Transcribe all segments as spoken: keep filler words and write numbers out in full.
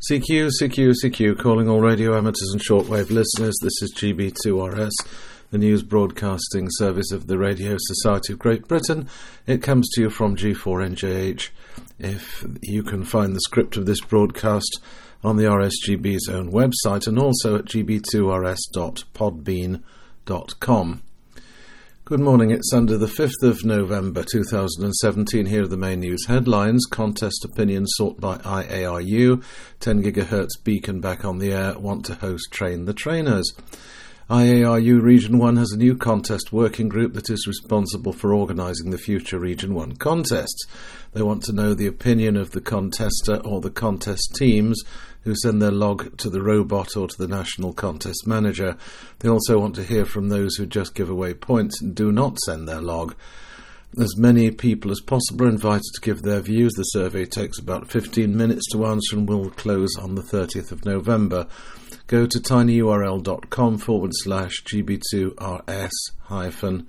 C Q, C Q, C Q, calling all radio amateurs and shortwave listeners. This is G B two R S, the news broadcasting service of the Radio Society of Great Britain. It comes to you from G four N J H. If you can find the script of this broadcast on the R S G B's own website and also at g b two r s dot podbean dot com. Good morning, it's Sunday the fifth of November two thousand seventeen. Here are the main news headlines. Contest opinions sought by I A R U. ten gigahertz beacon back on the air. Want to host Train the Trainers. I A R U Region one has a new contest working group that is responsible for organising the future Region one contests. They want to know the opinion of the contester or the contest teams who send their log to the robot or to the national contest manager. They also want to hear from those who just give away points and do not send their log. As many people as possible are invited to give their views. The survey takes about fifteen minutes to answer and will close on the thirtieth of November. Go to tinyurl.com forward slash GB2RS hyphen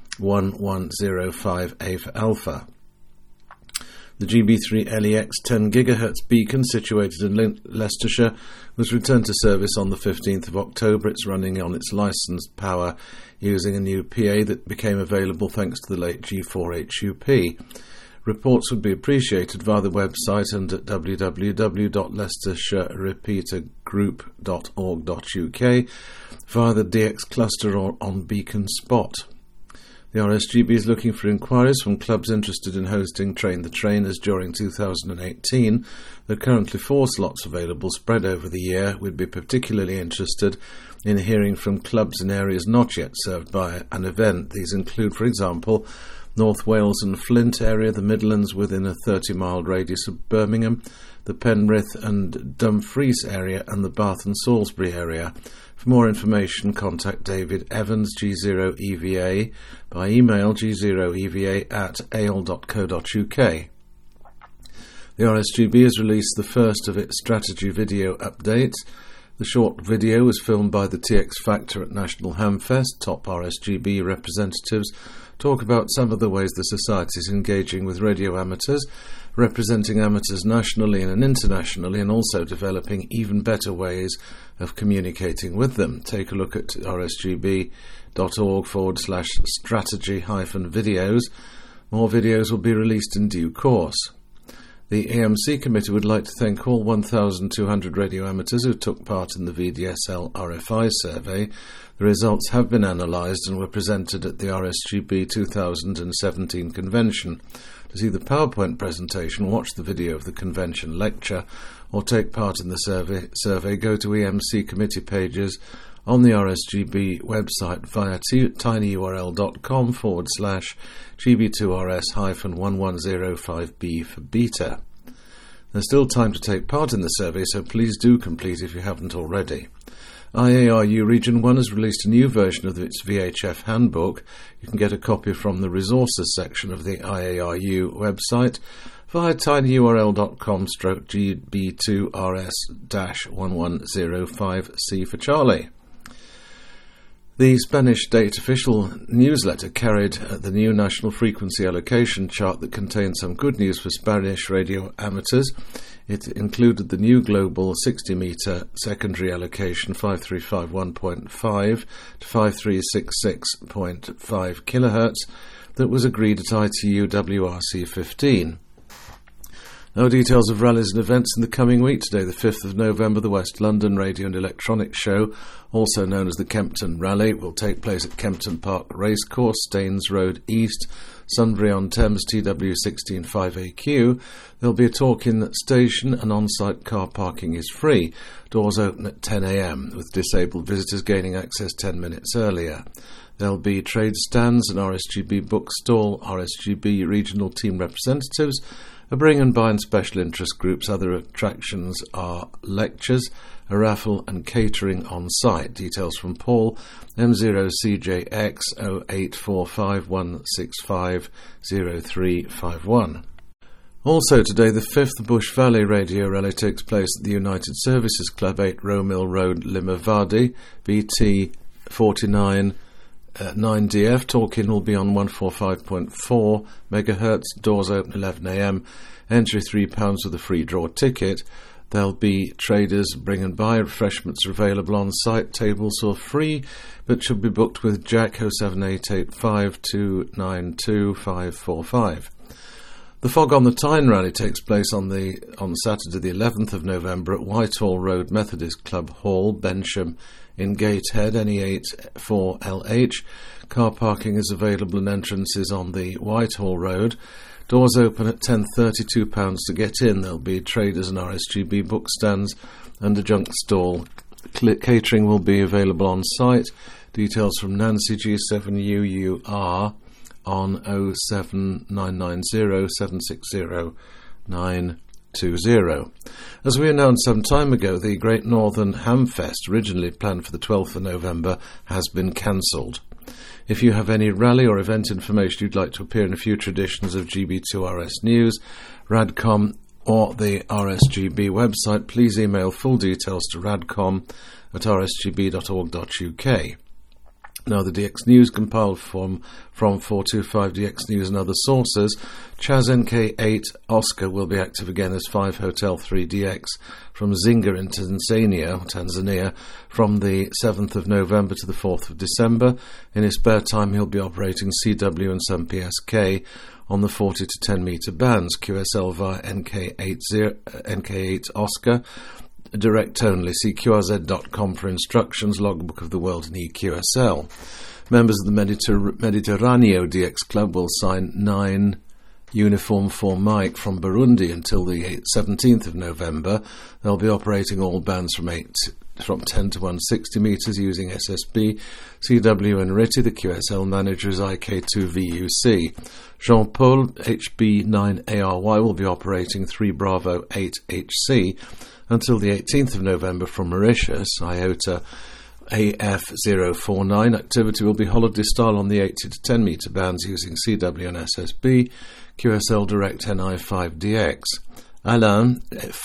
1105A for Alpha. The G B three L E X ten gigahertz beacon, situated in Le- Leicestershire, was returned to service on the fifteenth of October. It's running on its licensed power using a new P A that became available thanks to the late G four H U P. Reports would be appreciated via the website and at w w w dot leicestershire repeater group dot org dot u k, via the D X cluster or on Beacon Spot. The R S G B is looking for inquiries from clubs interested in hosting Train the Trainers during two thousand eighteen. There are currently four slots available spread over the year. We'd be particularly interested in hearing from clubs in areas not yet served by an event. These include, for example, North Wales and Flint area, the Midlands within a thirty mile radius of Birmingham, the Penrith and Dumfries area, and the Bath and Salisbury area. For more information, contact David Evans, G zero E V A, by email g zero e v a at a o l dot co dot u k. The R S G B has released the first of its strategy video updates. The short video was filmed by the T X Factor at National Hamfest. Top R S G B representatives talk about some of the ways the Society is engaging with radio amateurs, representing amateurs nationally and internationally, and also developing even better ways of communicating with them. Take a look at rsgb.org forward slash strategy hyphen videos. More videos will be released in due course. The A M C committee would like to thank all one thousand two hundred radio amateurs who took part in the V D S L R F I survey. The results have been analysed and were presented at the R S G B two thousand seventeen convention. To see the PowerPoint presentation, watch the video of the convention lecture, or take part in the survey, survey go to E M C committee pages on the R S G B website via tinyurl.com forward slash GB2RS hyphen 1105B for beta. There's still time to take part in the survey, so please do complete if you haven't already. I A R U Region one has released a new version of its V H F handbook. You can get a copy from the resources section of the I A R U website via tinyurl.com stroke GB2RS one one zero five C for Charlie. The Spanish State official newsletter carried the new national frequency allocation chart that contained some good news for Spanish radio amateurs. It included the new global sixty metre secondary allocation five three five one point five to five three six six point five kilohertz that was agreed at I T U W R C fifteen. No details of rallies and events in the coming week. Today, the fifth of November, the West London Radio and Electronics Show, also known as the Kempton Rally, will take place at Kempton Park Racecourse, Staines Road East, Sunbury-on-Thames, T W one six five A Q. There'll be a talk in that station, and on-site car parking is free. Doors open at ten a m, with disabled visitors gaining access ten minutes earlier. There'll be trade stands, an R S G B bookstall, R S G B regional team representatives, a bring and buy and special interest groups. Other attractions are lectures, a raffle and catering on site. Details from Paul, M zero C J X zero eight four five one six five zero three five one. Also today, the fifth Bush Valley Radio Rally takes place at the United Services Club, eight Romill Road, Limavady, B T forty-nine uh, nine D F. Talk-in will be on one forty-five point four megahertz. Doors open eleven a m. Entry three pounds with a free draw ticket. There'll be traders bring and buy. Refreshments are available on site. Tables are free, but should be booked with Jack oh seven eight eight five two nine two five four five. The Fog on the Tyne rally takes place on the on Saturday the eleventh of November at Whitehall Road Methodist Club Hall, Bensham in Gateshead, N E eight four L H. Car parking is available and entrances on the Whitehall Road. Doors open at ten thirty, two pounds to get in. There'll be traders and R S G B book stands and a junk stall. Catering will be available on site. Details from Nancy G seven U U R on oh seven nine nine oh seven six oh nine two oh. As we announced some time ago, the Great Northern Hamfest, originally planned for the twelfth of November, has been cancelled. If you have any rally or event information you'd like to appear in future editions of G B two R S News, Radcom or the R S G B website, please email full details to radcom at r s g b dot org dot u k. Now, the D X News compiled from, from four two five D X News and other sources. Chaz N K eight Oscar will be active again as five Hotel three D X from Zinga in Tanzania, Tanzania from the seventh of November to the fourth of December. In his spare time, he'll be operating C W and some P S K on the forty to ten metre bands, Q S L via N K eight Oscar. Direct only. See Q R Z dot com for instructions, logbook of the world and E Q S L. Members of the Mediter- Mediterraneo D X Club will sign nine Uniform for Mike from Burundi until the seventeenth of November. They'll be operating all bands from eight from ten to one hundred sixty metres using S S B. C W and Ritty, the Q S L manager, is I K two V U C. Jean-Paul, H B nine A R Y, will be operating three Bravo eight H C until the eighteenth of November from Mauritius. Iota A F zero four nine activity will be holiday style on the eighty to ten metre bands using C W and S S B. Q S L Direct N I five D X. Alain F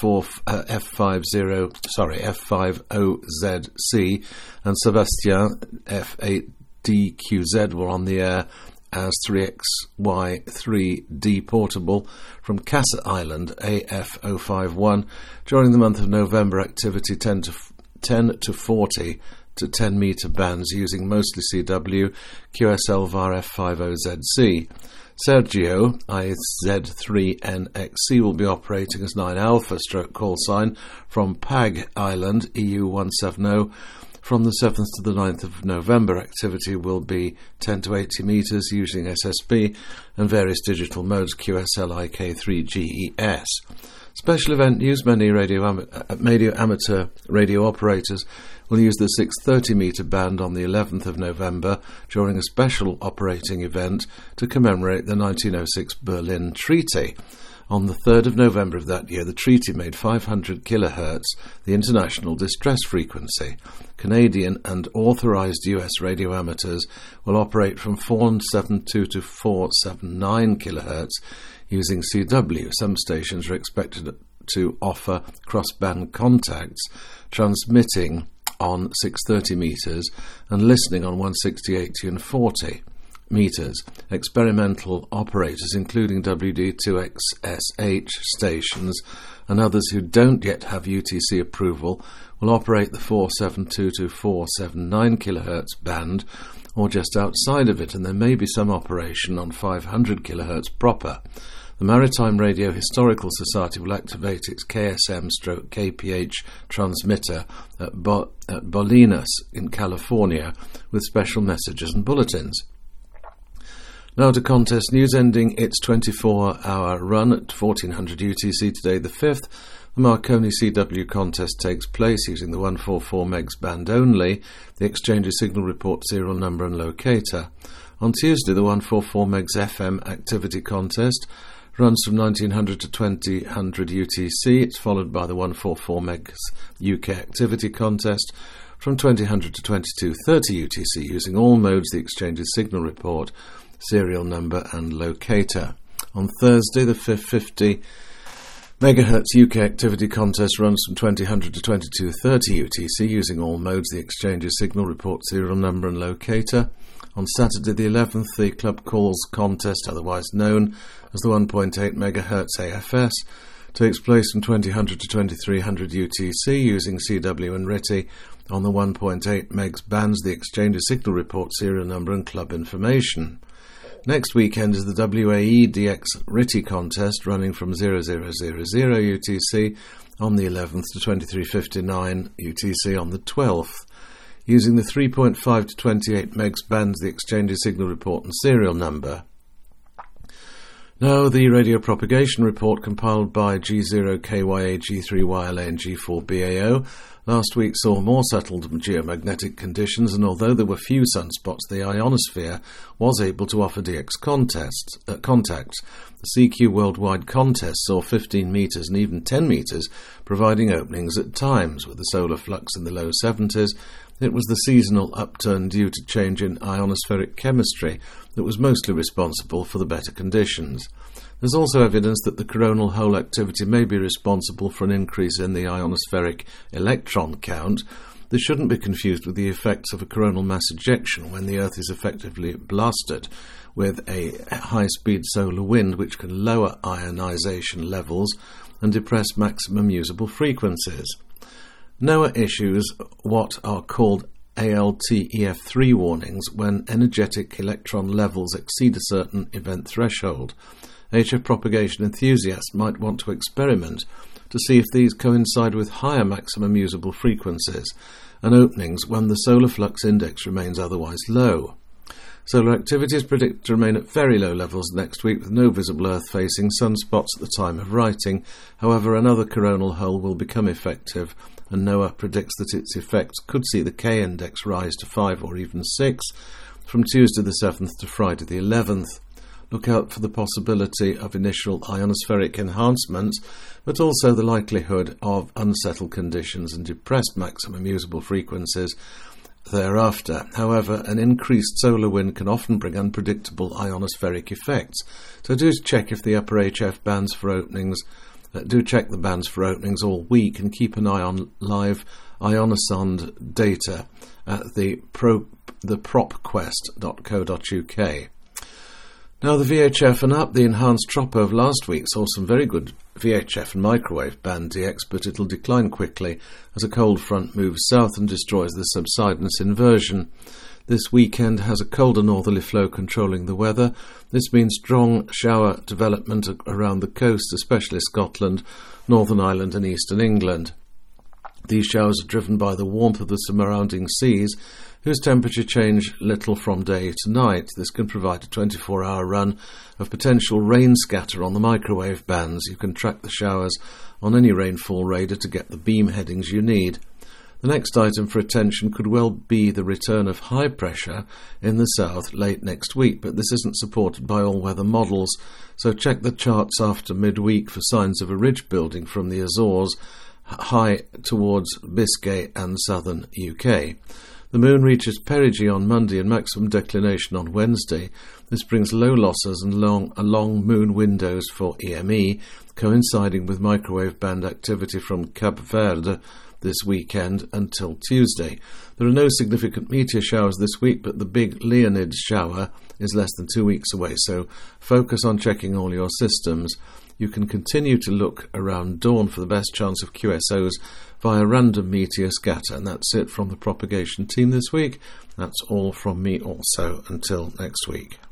fifty sorry F fifty Z C and Sebastien F eight D Q Z were on the air as three X Y three D Portable from Casa Island A F zero five one during the month of November. Activity ten to forty to ten metre bands using mostly C W. Q S L via F fifty Z C. Sergio I Z three N X C will be operating as nine Alpha stroke call sign from Pag Island E U one seventy. From the seventh to the ninth of November, activity will be ten to eighty metres using S S B and various digital modes Q S L I K three G E S. Special event news: many radio, am- radio amateur radio operators will use the six hundred thirty metre band on the eleventh of November during a special operating event to commemorate the nineteen oh six Berlin Treaty. On the third of November of that year, the treaty made five hundred kilohertz the international distress frequency. Canadian and authorised U S radio amateurs will operate from four seventy-two to four seventy-nine kilohertz using C W. Some stations are expected to offer cross-band contacts, transmitting on six hundred thirty metres and listening on one sixty, eighty and forty metres. Experimental operators, including W D two X S H stations and others who don't yet have U T C approval, will operate the four seventy-two to four seventy-nine kilohertz band or just outside of it, and there may be some operation on five hundred kilohertz proper. The Maritime Radio Historical Society will activate its K S M/K P H transmitter at, Bo- at Bolinas in California with special messages and bulletins. Now to contest news. Ending its twenty-four hour run at fourteen hundred U T C today, the fifth, the Marconi C W contest takes place using the one forty-four megahertz band only, the exchange signal report serial number and locator. On Tuesday, the one forty-four megahertz F M activity contest runs from nineteen hundred to twenty hundred U T C. It's followed by the one forty-four megahertz U K activity contest from twenty hundred to twenty-two thirty U T C using all modes, the exchange's signal report, serial number and locator. On Thursday, the fifty megahertz U K activity contest runs from twenty hundred to twenty-two thirty U T C using all modes, the exchange's signal report, serial number and locator. On Saturday the eleventh, the Club Calls contest, otherwise known as the one point eight megahertz A F S, takes place from twenty hundred to twenty-three hundred U T C using C W and R I T I on the one point eight megahertz bands, the exchange signal report serial number and club information. Next weekend is the W A E D X R I T I contest running from zero zero zero zero U T C on the eleventh to twenty-three fifty-nine U T C on the twelfth. Using the three point five to twenty-eight megahertz bands, the exchange signal report and serial number. Now, the radio propagation report compiled by G zero K Y A, G three Y L A and G four B A O last week saw more settled geomagnetic conditions, and although there were few sunspots, the ionosphere was able to offer D X contests, uh, contacts. The C Q Worldwide contest saw fifteen metres and even ten metres, providing openings at times. With the solar flux in the low seventies, it was the seasonal upturn due to change in ionospheric chemistry that was mostly responsible for the better conditions. There's also evidence that the coronal hole activity may be responsible for an increase in the ionospheric electron count. This shouldn't be confused with the effects of a coronal mass ejection when the Earth is effectively blasted with a high-speed solar wind, which can lower ionization levels and depress maximum usable frequencies. NOAA issues what are called A L T E F three warnings when energetic electron levels exceed a certain event threshold. H F propagation enthusiasts might want to experiment to see if these coincide with higher maximum usable frequencies and openings when the solar flux index remains otherwise low. Solar activity is predicted to remain at very low levels next week with no visible Earth-facing sunspots at the time of writing. However, another coronal hole will become effective, and NOAA predicts that its effects could see the K-index rise to five or even six from Tuesday the seventh to Friday the eleventh. Look out for the possibility of initial ionospheric enhancement, but also the likelihood of unsettled conditions and depressed maximum usable frequencies thereafter. However, an increased solar wind can often bring unpredictable ionospheric effects, so do check if the upper H F bands for openings uh, do check the bands for openings all week, and keep an eye on live ionosonde data at the pro the propquest dot co dot U K. Now, the V H F and up, the enhanced tropo of last week saw some very good V H F and microwave band D X, but it'll decline quickly as a cold front moves south and destroys the subsidence inversion. This weekend has a colder northerly flow controlling the weather. This means strong shower development around the coast, especially Scotland, Northern Ireland and eastern England. These showers are driven by the warmth of the surrounding seas, whose temperature change little from day to night. This can provide a twenty-four hour run of potential rain scatter on the microwave bands. You can track the showers on any rainfall radar to get the beam headings you need. The next item for attention could well be the return of high pressure in the south late next week, but this isn't supported by all weather models, so check the charts after midweek for signs of a ridge building from the Azores high towards Biscay and southern U K. The moon reaches perigee on Monday and maximum declination on Wednesday. This brings low losses and long, long moon windows for E M E, coinciding with microwave band activity from Cape Verde this weekend until Tuesday. There are no significant meteor showers this week, but the big Leonid shower is less than two weeks away, so focus on checking all your systems. You can continue to look around dawn for the best chance of Q S Os via random meteor scatter. And that's it from the propagation team this week. That's all from me also. Until next week.